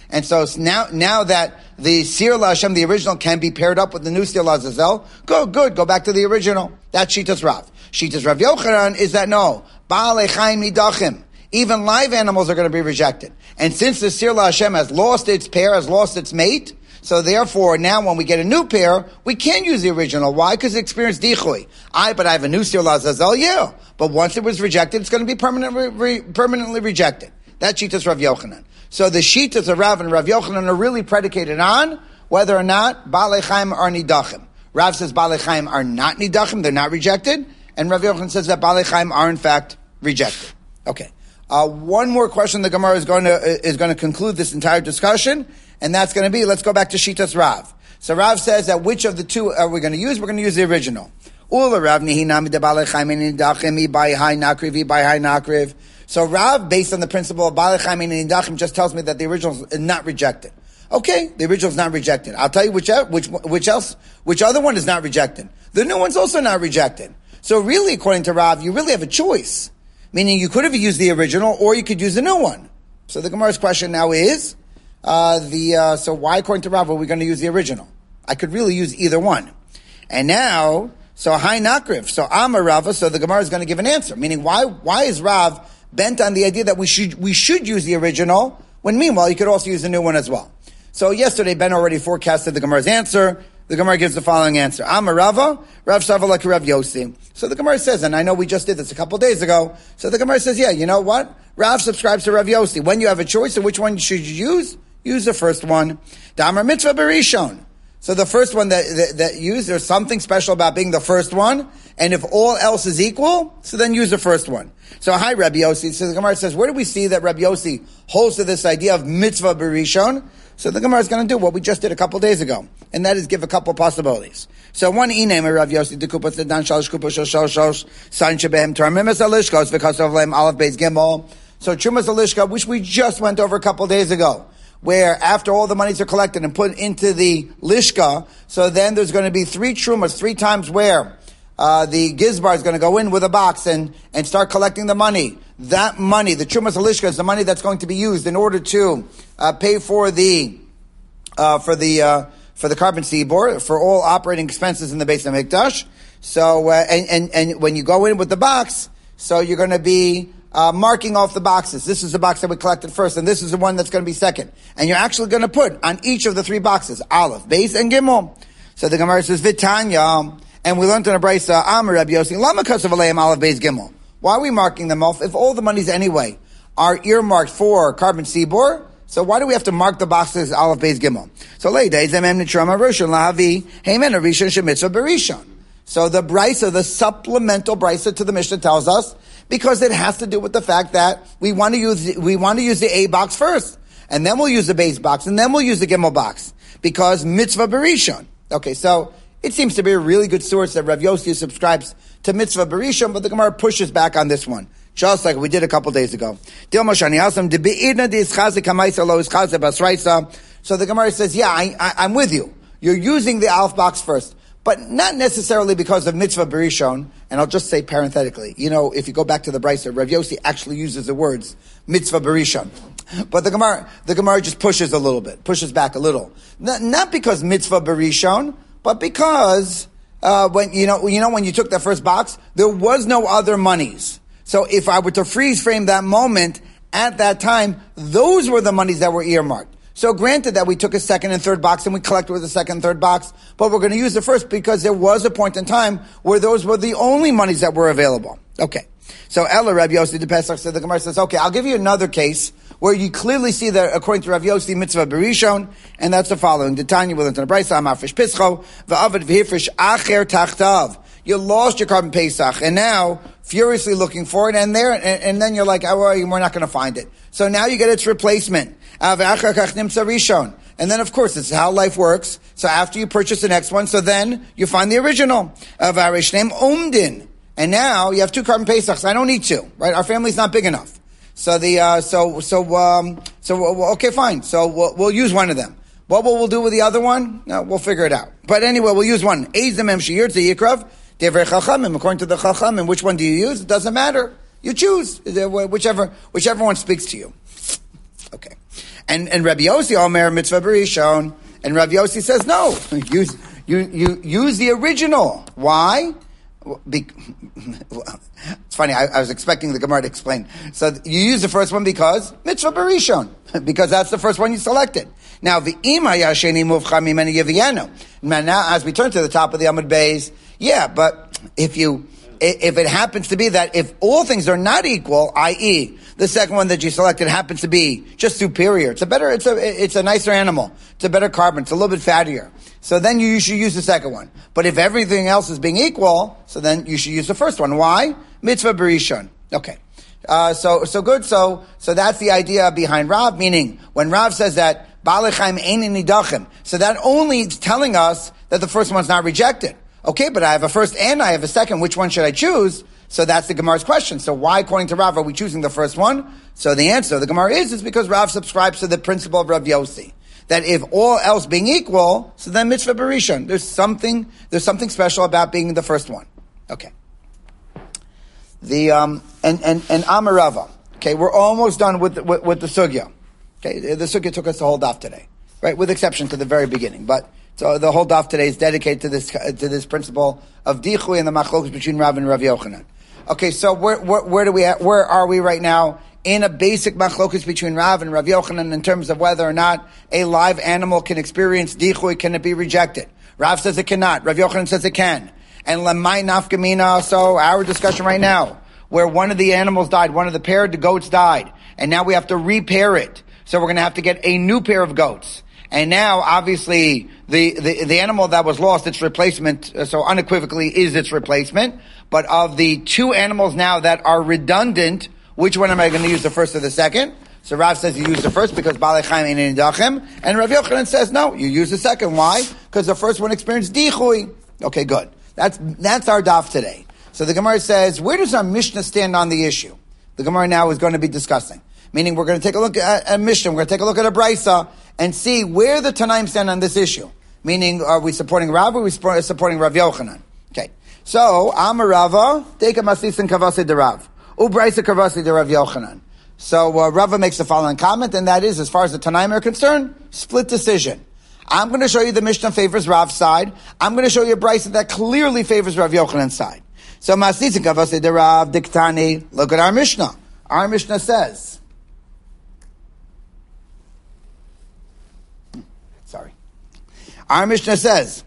And so now, now that the Sir LaHashem, the original, can be paired up with the new Sir LaZazel, good, good, go back to the original. That's Shitas Rav. Shitas Rav Yochanan is that no, Ba'alei Chaim Nidachim. Even live animals are going to be rejected. And since the Sir LaHashem has lost its pair, has lost its mate, so therefore now when we get a new pair, we can use the original. Why? Because it experienced dichui. I, but I have a new Sir LaZazel, yeah. But once it was rejected, it's going to be permanently, re, permanently rejected. That's Shitas Rav Yochanan. So the Shitas of Rav and Rav Yochanan are really predicated on whether or not Ba'alei Chaim are Nidachim. Rav says Ba'alei Chaim are not Nidachim, they're not rejected. And Rav Yochanan says that Ba'alei Chaim are in fact rejected. Okay. Uh, one more question the Gemara is going to, uh, is going to conclude this entire discussion. And that's going to be, let's go back to Shitas Rav. So Rav says that which of the two are we going to use? We're going to use the original. Ula Rav Nihinami de Ba'alei Chaim Nidachim, Ibai Hai Nakriv, Ibai Hai Nakriv. So Rav, based on the principle of Ba'alei Chaim Nidachim, just tells me that the original is not rejected. Okay, the original is not rejected. I'll tell you which, which, which else, which other one is not rejected. The new one's also not rejected. So really, according to Rav, you really have a choice. Meaning you could have used the original or you could use the new one. So the Gemara's question now is, uh, the, uh, so why according to Rav are we going to use the original? I could really use either one. And now, so Hai Nakriv, so Amar Rava, so the Gemara is going to give an answer. Meaning why, why is Rav bent on the idea that we should, we should use the original when meanwhile you could also use the new one as well? So yesterday Ben already forecasted the Gemara's answer. The Gemara gives the following answer. Amar Rava, Rav Savala Rav Yossi. So the Gemara says, and I know we just did this a couple of days ago, so the Gemara says, yeah, you know what? Rav subscribes to Rav Yossi. When you have a choice of which one should you use, use the first one. Damar Mitzvah Berishon. So the first one that, that, that you use, there's something special about being the first one, and if all else is equal, so then use the first one. So hi Rabbi Yossi. So the Gemara says, where do we see that Rabbi Yossi holds to this idea of Mitzvah Berishon? So the Gemara is going to do what we just did a couple days ago, and that is give a couple possibilities. So one iname Rav Yossi de Kupas Sedan Shalosh Kupas Shosh Shosh San Shebehem Tarmimis Alishkos because of Lem Aleph Beis Gimel. So Trumas Alishka, which we just went over a couple days ago, where after all the monies are collected and put into the Lishka, so then there's going to be three Trumas, three times where uh, the Gizbar is going to go in with a box and, and start collecting the money. That money, the Trumas Alishka, is the money that's going to be used in order to uh, pay for the uh, for the uh, for the carbon seaboard, for all operating expenses in the Beis HaMikdash. So, uh, and, and and when you go in with the box, so you're going to be uh, marking off the boxes. This is the box that we collected first, and this is the one that's going to be second. And you're actually going to put on each of the three boxes, Aleph, Beis, and Gimel. So the Gemara says, Vitanya, and we learned in a brayso, Amar Rabbi Yossi, Lama kasav aleim Aleph, Beis, Gimel. Why are we marking them off? If all the monies anyway are earmarked for carbon seaboard, so why do we have to mark the boxes Aleph, Beis, Gimel? So later, Zemem Nitrama Rishon Lahavi Heimen Rishon Shemitzvah Berishon. So the brisa, the supplemental brisa to the Mishnah tells us, because it has to do with the fact that we want to use we want to use the A box first, and then we'll use the base box, and then we'll use the Gimel box because Mitzvah Berishon. Okay, so it seems to be a really good source that Rav Yossi subscribes to Mitzvah Berishon, but the Gemara pushes back on this one, just like we did a couple days ago. So the Gemara says, yeah, I, I, I'm with you. You're using the Aleph box first, but not necessarily because of Mitzvah Berishon. And I'll just say parenthetically, you know, if you go back to the brayso, Rav Yossi actually uses the words Mitzvah Berishon. But the Gemara, the Gemara just pushes a little bit, pushes back a little. Not, not because Mitzvah Berishon, but because, uh, when, you know, you know, when you took that first box, there was no other monies. So if I were to freeze frame that moment, at that time, those were the monies that were earmarked. So granted that we took a second and third box and we collected with the second and third box, but we're going to use the first because there was a point in time where those were the only monies that were available. Okay. So Ella Rav Yossi de Pesach said, the Gemara says, okay, I'll give you another case where you clearly see that according to Rav Yossi, Mitzvah Berishon, and that's the following. The Tanya will enter the Brayso, Amar Fish Pischo, V'avad V'hifrish Acher Tachtav. You lost your carbon Pesach, and now furiously looking for it, and there, and, and then you're like, oh, well, we're not going to find it. So now you get its replacement. And then, of course, it's how life works. So after you purchase the next one, so then you find the original. And now you have two carbon Pesachs. I don't need two, right? Our family's not big enough. So the, uh, so, so, um, so, okay, fine. So we'll, we'll use one of them. What will we'll do with the other one? No, we'll figure it out. But anyway, we'll use one. According to the Chachamim, which one do you use? It doesn't matter. You choose. Whichever, whichever one speaks to you. Okay. And and Rabbi Yossi Omer mitzvah barishon, and Rabbi Yossi says no, use you you use the original. Why? Be, it's funny. I, I was expecting the Gemara to explain. So you use the first one because mitzvah barishon, because that's the first one you selected. Now the ima yasheni muvcha mimeni yevienu. Now, as we turn to the top of the Amud Beis, yeah, but if you if it happens to be that if all things are not equal, that is, the second one that you selected happens to be just superior, it's a better, it's a it's a nicer animal, it's a better carbon, it's a little bit fattier. So then you should use the second one. But if everything else is being equal, so then you should use the first one. Why? Mitzvah barishon. Okay. Uh, so, so good. So, so that's the idea behind Rav, meaning when Rav says that Baalei Chaim einin nidachim, so that only is telling us that the first one's not rejected. Okay, but I have a first and I have a second. Which one should I choose? So that's the Gemara's question. So why, according to Rav, are we choosing the first one? So the answer of the Gemara is, is because Rav subscribes to the principle of Rav Yossi. That if all else being equal, so then mitzvah barishon. There's something, there's something special about being the first one. Okay. The, um, and, and, and Amarava. Okay, we're almost done with, with, with the sugya. Okay, the sugya took us the whole daf today. Right, with exception to the very beginning. But, so the whole daf today is dedicated to this, to this principle of dichui and the machlokas between Rav and Rav Yochanan. Okay, so where, where, where do we, at, where are we right now? In a basic machlokas between Rav and Rav Yochanan in terms of whether or not a live animal can experience dichui, can it be rejected? Rav says it cannot. Rav Yochanan says it can. And lamai nafkamina, so our discussion right now, where one of the animals died, one of the pair of goats died, and now we have to repair it. So we're going to have to get a new pair of goats. And now, obviously, the, the, the animal that was lost, its replacement, so unequivocally is its replacement. But of the two animals now that are redundant, which one am I going to use, the first or the second? So Rav says you use the first because Baalei Chaim einin nidachim. And Rav Yochanan says no, you use the second. Why? Because the first one experienced dichui. Okay, good. That's, that's our daf today. So the Gemara says, where does our Mishnah stand on the issue? The Gemara now is going to be discussing. Meaning we're going to take a look at a Mishnah, we're going to take a look at a Brisa, and see where the Tanaim stand on this issue. Meaning, are we supporting Rav or are we supporting Rav Yochanan? Okay. So, Amar Rava, take a Masisin Kavasi de Rav. U Brisa Kavasi de Rav Yochanan. So, uh, Rava makes the following comment, and that is, as far as the Tanaim are concerned, split decision. I'm going to show you the Mishnah favors Rav's side. I'm going to show you a Brisa that clearly favors Rav Yochanan's side. So, Masisin Kavasi de Rav, Diktani, look at our Mishnah. Our Mishnah says, Sorry. Our Mishnah says,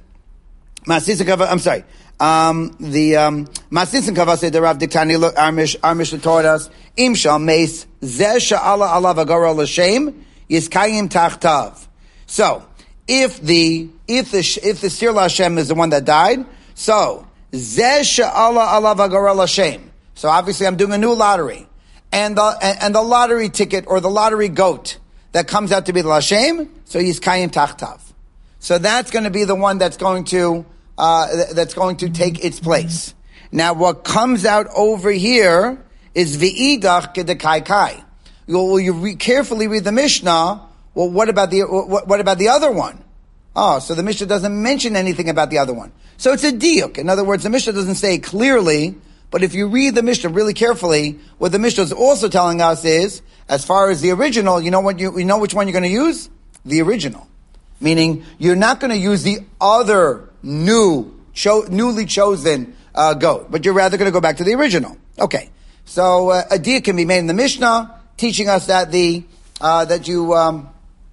I'm sorry, um, the, um, Masisin Kavase de Rav Diktani, look, our, Mish, our Mishnah taught us, Im shal meis, zeh sha'ala alav agara l'shem, yiskayim tachtav. So, if the, if the, if the Sir Lashem is the one that died, so, zeh sha'ala alav agara l'shem. So obviously I'm doing a new lottery. And the, and, and the lottery ticket, or the lottery goat, that comes out to be the Lashem, so he's Kayim Tachtav. So that's going to be the one that's going to, uh, that's going to take its place. Now what comes out over here is V'idach Kedekai Kai. Well, you re- carefully read the Mishnah, well, what about the, what, what about the other one? Oh, so the Mishnah doesn't mention anything about the other one. So it's a diuk. In other words, the Mishnah doesn't say clearly, but if you read the Mishnah really carefully, what the Mishnah is also telling us is, as far as the original, you know what you, you know which one you're going to use? The original. Meaning, you're not going to use the other new, cho- newly chosen uh, goat, but you're rather going to go back to the original. Okay. So, uh, a diuk can be made in the Mishnah, teaching us that the, uh, that you, um,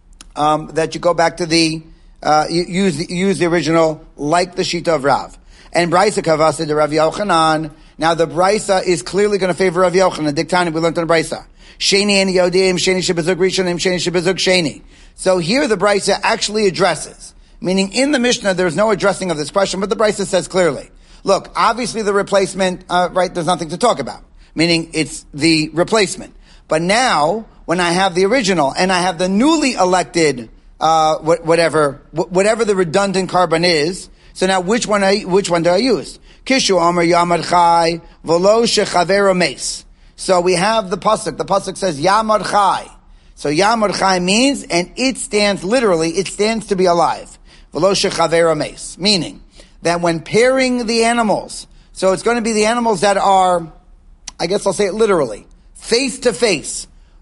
um, that you go back to the, uh, use the, use the original, like the Shita of Rav. And Brisa Kavasa de Rav Yochanan. Now the Brisa is clearly going to favor Rav Yochanan. Diktani, we learned on the Brisa. Sheni and Yodim, Sheni Shebezuk Rishonim, Sheni Shebezuk Sheni. So here the Brisa actually addresses, meaning in the Mishnah there's no addressing of this question, but the Brisa says clearly, look, obviously the replacement, uh, right, there's nothing to talk about. Meaning it's the replacement. But now, when I have the original, and I have the newly elected, uh, whatever, whatever the redundant carbon is, so now which one, I, which one do I use? Kishu Omer Yamad Chai, Velo Shechavera Meis. So we have the pasuk. The pasuk says Yamad Chai. So Yamad Chai means, and it stands literally, it stands to be alive. Velo Shechavera Meis. Meaning, that when pairing the animals, so it's going to be the animals that are, I guess I'll say it literally, face to face.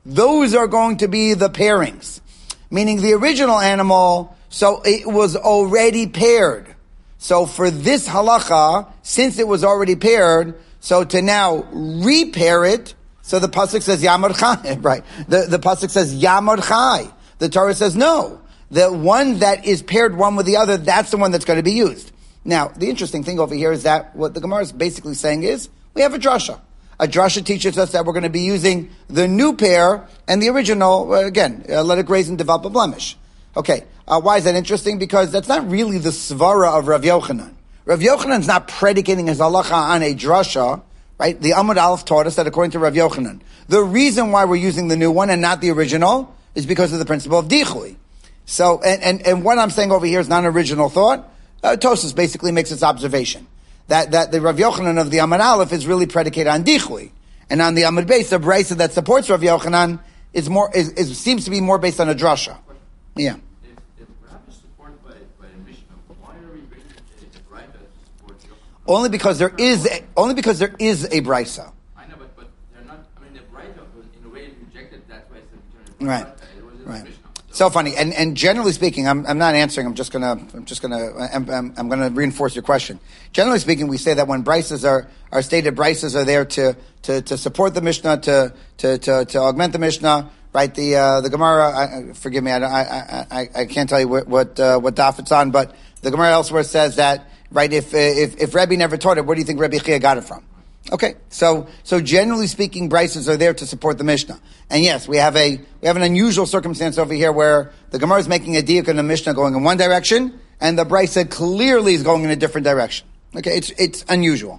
those are going to be the pairings. Meaning the original animal, so it was already paired. So for this halacha, since it was already paired, so to now repair it, so the pasuk says Yamar Chai, right? The, the pasuk says Yamar Chai. The Torah says no. The one that is paired one with the other, that's the one that's going to be used. Now, the interesting thing over here is that what the Gemara is basically saying is, we have a drasha. A drasha teaches us that we're going to be using the new pair and the original, uh, again, uh, let it graze and develop a blemish. Okay, uh, why is that interesting? Because that's not really the svara of Rav Yochanan. Rav Yochanan's not predicating his halacha on a drasha, right? The Amud Aleph taught us that according to Rav Yochanan, the reason why we're using the new one and not the original is because of the principle of dichui. So, and, and, and what I'm saying over here is not an original thought. Uh, Tosfos basically makes its observation that, that the Rav Yochanan of the Amud Aleph is really predicated on dichui. And on the Amud Beis, the brayso that supports Rav Yochanan is more, is, is, seems to be more based on a drasha. Yeah. If, if Rav is supported by, by a Mishnah, why are we bringing a brayso to support Yochanan? Only because there is, a, only because there is a brayso. I know, but, but they're not, I mean, the brayso was in a way rejected, that's why it's a Right. Right. So funny, and and generally speaking, I'm I'm not answering. I'm just gonna I'm just gonna I'm, I'm, I'm gonna reinforce your question. Generally speaking, we say that when brises are are stated, brises are there to to to support the Mishnah, to to to, to augment the Mishnah. Right? The uh, the Gemara. I, forgive me, I I I I can't tell you what what uh, what daf it's on, but the Gemara elsewhere says that right if if if Rebbe never taught it, where do you think Rebbe Chia got it from? Okay, so so generally speaking, brises are there to support the Mishnah, and yes, we have a we have an unusual circumstance over here where the Gemara is making a diuk in the Mishnah going in one direction, and the brisa clearly is going in a different direction. Okay, it's it's unusual.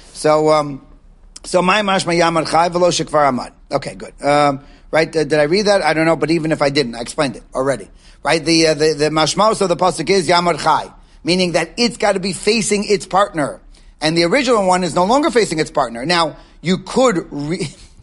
So um, so my mashma yamar chai v'lo shekvar amad. Okay, good. Um, right? Uh, did I read that? I don't know, but even if I didn't, I explained it already. Right? The uh, the the mashmaos of the pasuk is yamar chai, meaning that it's got to be facing its partner. And the original one is no longer facing its partner. Now, you could re-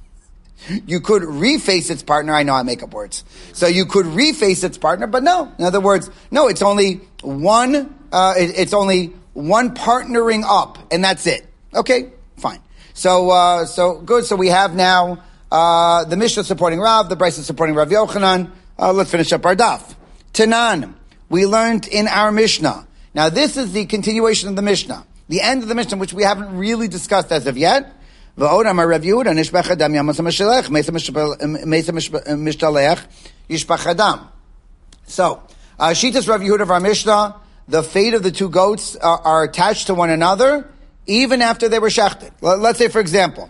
you could reface its partner. I know I make up words. So you could reface its partner, but no. In other words, no, it's only one, uh, it, it's only one partnering up, and that's it. Okay, fine. So, uh, so good. So we have now, uh, the Mishnah supporting Rav, the Brisa supporting Rav Yochanan. Uh, let's finish up our daf. Tanan, we learned in our Mishnah. Now this is the continuation of the Mishnah. The end of the Mishnah, which we haven't really discussed as of yet. So, uh, Shitas Rav Yehuda of our Mishnah, the fate of the two goats are, are attached to one another, even after they were shechted. Let's say, for example,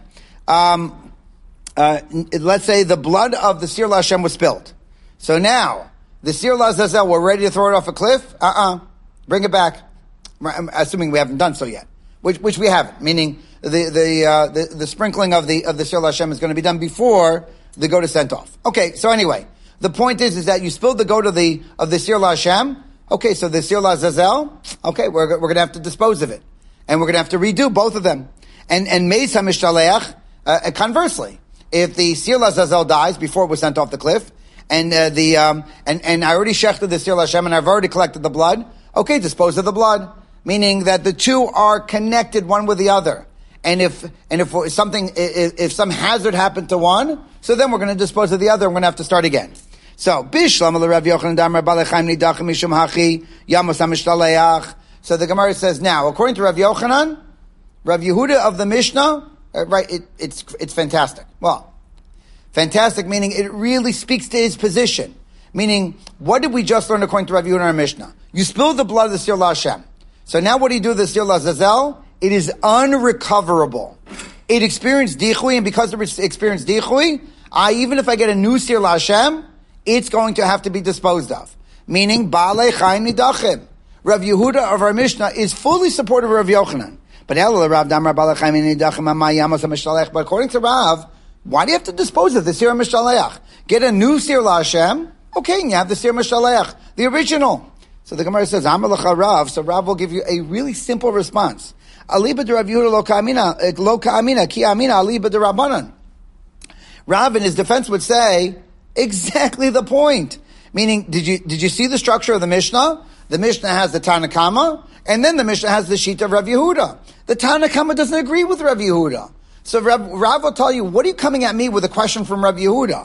um, uh, let's say the blood of the Sir Lashem was spilled. So now, the Sir Lazazel, we're ready to throw it off a cliff? Uh-uh. Bring it back. Assuming we haven't done so yet, which which we haven't. Meaning the the uh, the, the sprinkling of the of the Sir Lashem is going to be done before the goat is sent off. Okay, so anyway, the point is is that you spilled the goat of the of the Sir Lashem. Okay, so the Sir Lazazel. Okay, we're we're going to have to dispose of it, and we're going to have to redo both of them. And and Meis HaMishtaleach, uh, conversely, if the Sir Lazazel dies before it was sent off the cliff, and uh, the um, and and I already shechted the Sir Lashem and I've already collected the blood. Okay, dispose of the blood. Meaning that the two are connected one with the other. And if, and if something, if, if some hazard happened to one, so then we're going to dispose of the other and we're going to have to start again. So, Bishlam Rav Yochanan Damar Balechaim Nidachim Mishum Hachi Yamos HaMishtaleach. So the Gemara says now, according to Rav Yochanan, Rav Yehuda of the Mishnah, uh, right, it, it's, it's fantastic. Well, fantastic meaning it really speaks to his position. Meaning, what did we just learn according to Rav Yehuda in our Mishnah? You spilled the blood of the Sir Lashem. So now what do you do with the Sir Lazazel? It is unrecoverable. It experienced dichui, and because it experienced dichui, I, even if I get a new Sir Lashem, it's going to have to be disposed of. Meaning, Baalei Chaim Nidachim. Rav Yehuda of our Mishnah is fully supportive of Rav Yochanan. But Rav Damar Baalei Chaim Nidachim Amayamos HaMishtaleach. But according to Rav, why do you have to dispose of the Sir Mishtaleach? Get a new Sir Lashem, okay, and you have the Sir Mishtaleach, the original. So the Gemara says, Amalacha Rav, so Rav will give you a really simple response. Aliba de Rav Yehuda lo ka'amina, lo ka'amina, ki amina, aliba de Rabbanan. Rav in his defense would say, exactly the point. Meaning, did you, did you see the structure of the Mishnah? The Mishnah has the Tanakama, and then the Mishnah has the sheet of Rav Yehuda. The Tanakama doesn't agree with Rav Yehuda. So Rav, Rav will tell you, what are you coming at me with a question from Rav Yehuda?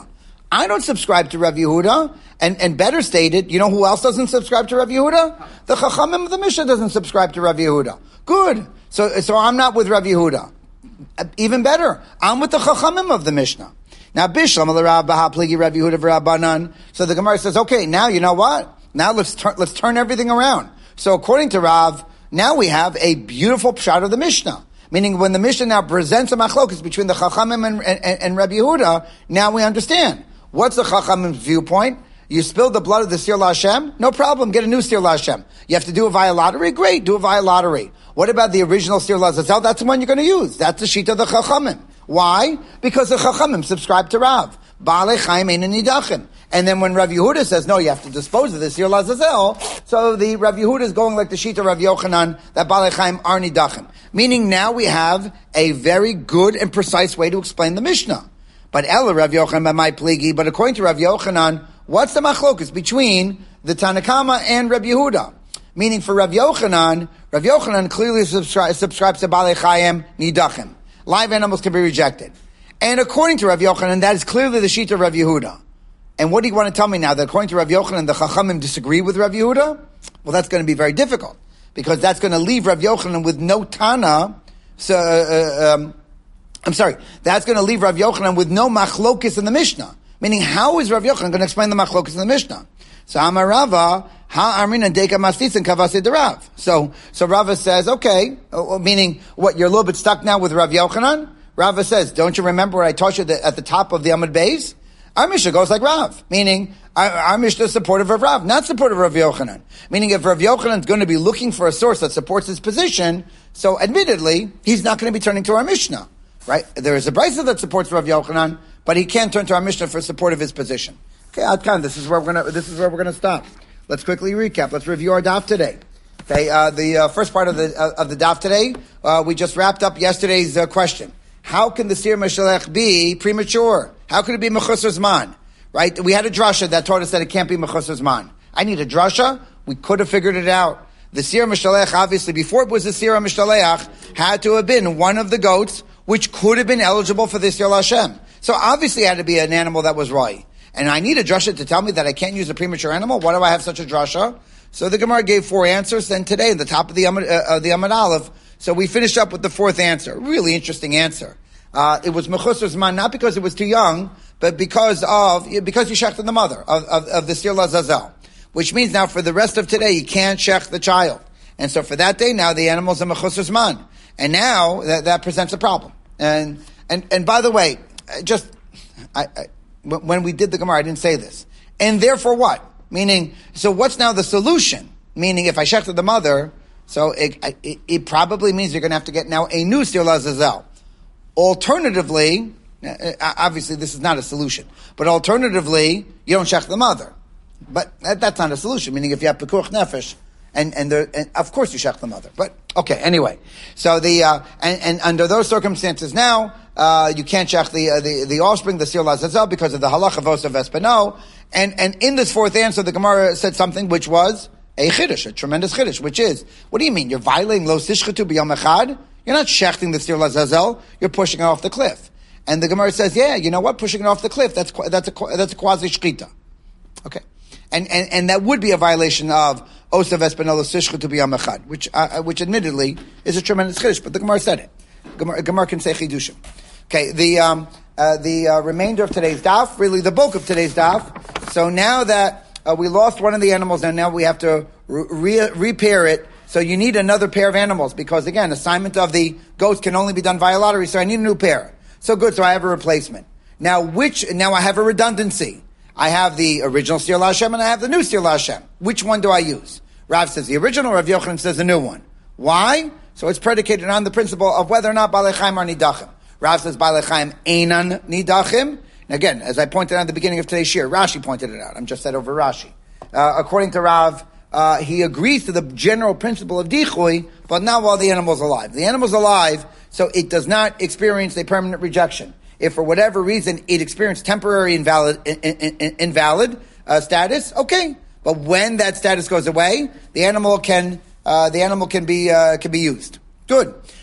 I don't subscribe to Rav Yehuda. And, and better stated, you know who else doesn't subscribe to Rav Yehuda? The Chachamim of the Mishnah doesn't subscribe to Rav Yehuda. Good. So, so I'm not with Rav Yehuda. Even better, I'm with the Chachamim of the Mishnah. Now, Bishlam al Rav Pligi Rav Yehuda v'Rabbanan. So the Gemara says, okay, now you know what? Now let's turn let's turn everything around. So according to Rav, now we have a beautiful pshat of the Mishnah. Meaning, when the Mishnah now presents a machlokus between the Chachamim and, and, and Rav Yehuda, now we understand. What's the Chachamim's viewpoint? You spilled the blood of the Sir Hashem? No problem, get a new Sir Hashem. You have to do it via lottery? Great, do it via lottery. What about the original Sir Lazazel? That's the one you're going to use. That's the sheet of the Chachamim. Why? Because the Chachamim subscribe to Rav. Baalei Chaim ein nidachim. And then when Rav Yehuda says, no, you have to dispose of the Sir Lazazel, so the Rav Yehuda is going like the sheet of Rav Yochanan, that Baalei Chaim are nidachim. Meaning now we have a very good and precise way to explain the Mishnah. But Ella Rav Yochanan by my pligi, but according to Rav Yochanan, what's the machlokus between the Tanakama and Rav Yehuda? Meaning for Rav Yochanan, Rav Yochanan clearly subscri- subscribes to Baalei Chaim nidachim. Live animals can be rejected. And according to Rav Yochanan, that is clearly the sheet of Rav Yehuda. And what do you want to tell me now? That according to Rav Yochanan, the Chachamim disagree with Rav Yehuda? Well, that's going to be very difficult. Because that's going to leave Rav Yochanan with no Tana. So, uh, um, I'm sorry. That's going to leave Rav Yochanan with no machlokis in the Mishnah. Meaning, how is Rav Yochanan going to explain the machlokis in the Mishnah? So, Amar Rava, ha amrina deka mastis and kavase de Rav. So, so Rava says, okay, meaning, what, you're a little bit stuck now with Rav Yochanan? Rava says, don't you remember what I taught you at the top of the Amud Beis? Our Mishnah goes like Rav, meaning our, our Mishnah is supportive of Rav, not supportive of Rav Yochanan. Meaning if Rav Yochanan is going to be looking for a source that supports his position, so admittedly, he's not going to be turning to our Mishnah, right? There is a brisa that supports Rav Yochanan, but he can't turn to our Mishnah for support of his position. Okay, Adkan, this is where we're going to, this is where we're going to stop. Let's quickly recap. Let's review our daf today. Okay, uh, the uh, first part of the uh, of the daf today, uh, we just wrapped up yesterday's uh, question. How can the Sir Mashalech be premature? How could it be Mechusar Zman? Right? We had a drasha that taught us that it can't be Mechusar Zman. I need a drasha. We could have figured it out. The Sir Mashalech, obviously, before it was the Sir Mashalech, had to have been one of the goats which could have been eligible for the Sir Hashem. So obviously it had to be an animal that was right. And I need a drasha to tell me that I can't use a premature animal? Why do I have such a drasha? So the Gemara gave four answers, and today, at the top of the Amud, uh, the Amud Aleph, so we finished up with the fourth answer. Really interesting answer. Uh, it was Mechusar Zman, not because it was too young, but because of, because you shechted the mother of, of, of the Sir Lazazel. Which means now for the rest of today, you can't shech the child. And so for that day, now the animal's a Mechusar Zman. And now, that, that presents a problem. And, and, and by the way, just, I, I, when we did the Gemara, I didn't say this. And therefore what? Meaning, so what's now the solution? Meaning, if I shechted the mother, so it, it, it probably means you're going to have to get now a new Sir Lazazel. Alternatively, obviously this is not a solution, but alternatively, you don't shech the mother. But that, that's not a solution, meaning if you have pekuach nefesh, and, and, there, and of course you shech the mother. But, okay, anyway. So the, uh, and, and under those circumstances now, uh, you can't shech the, uh, the, the offspring, the Sir Lazazel, because of the halacha vos of Espino. And, and in this fourth answer, the Gemara said something which was a chiddush, a tremendous chiddush, which is, what do you mean? You're violating lo tishchetu b'yom echad? You're not shechting the Sir Lazazel, you're pushing it off the cliff. And the Gemara says, yeah, you know what? Pushing it off the cliff, that's, that's a, that's a quasi shchita. Okay. And, and, and that would be a violation of Osav Espinol Sishcha to be Amachad, which, uh, which admittedly is a tremendous chiddush, but the Gemara said it. Gemara, Gemara can say chidushim. Okay, the, um, uh, the, uh, remainder of today's daf, really the bulk of today's daf. So now that, uh, we lost one of the animals, and now we have to re- repair it. So you need another pair of animals, because again, assignment of the goats can only be done via lottery, so I need a new pair. So good, so I have a replacement. Now which, now I have a redundancy. I have the original Sir Hashem and I have the new Sir Hashem. Which one do I use? Rav says the original, Rav Yochanan says the new one. Why? So it's predicated on the principle of whether or not Baalei Chaim are nidachim. Rav says Baalei Chaim einan nidachim. And again, as I pointed out at the beginning of today's shir, Rashi pointed it out. I'm just said over Rashi. Uh, according to Rav, uh, he agrees to the general principle of dichui, but not while the animal's alive. The animal's alive, so it does not experience a permanent rejection. If for whatever reason it experienced temporary invalid in, in, in, invalid uh, status, okay. But when that status goes away, the animal can uh, the animal can be uh, can be used. Good.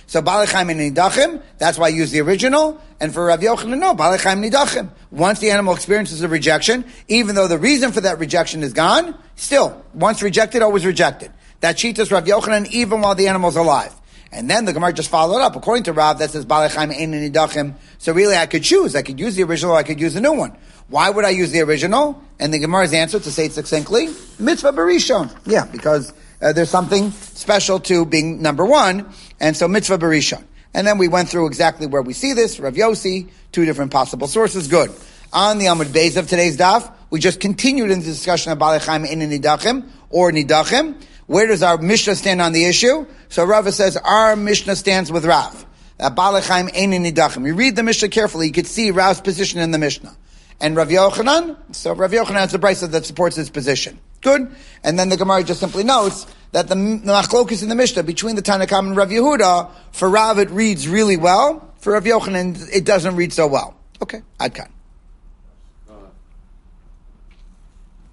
So Balei Chaim and Nidachim, that's why I use the original. And for Rav Yochanan, no, Balei Chaim Nidachim. Once the animal experiences a rejection, even though the reason for that rejection is gone, still, once rejected, always rejected. That Shitas Rav Yochanan, even while the animal's alive. And then the Gemara just followed up. According to Rav, that says Balei Chaim Ein Nidachim. So really, I could choose. I could use the original, or I could use the new one. Why would I use the original? And the Gemara's answer, to say it succinctly, mitzvah barishon. Yeah, because uh, there's something special to being number one, and so mitzvah barishon. And then we went through exactly where we see this. Rav Yossi, two different possible sources. Good. On the Amud Beis of today's daf, we just continued in the discussion of Balei Chaim Ein Nidachim or Nidachim. Where does our Mishnah stand on the issue? So Rava says our Mishnah stands with Rav. That Balei Chaim Ein Nidachim. You read the Mishnah carefully, you could see Rav's position in the Mishnah. And Rav Yochanan, so Rav Yochanan has a brisa that supports his position. Good. And then the Gemara just simply notes that the, the machlokus in the Mishnah between the Tanna Kamma and Rav Yehuda, for Rav it reads really well. For Rav Yochanan, it doesn't read so well. Okay, Ad Kan.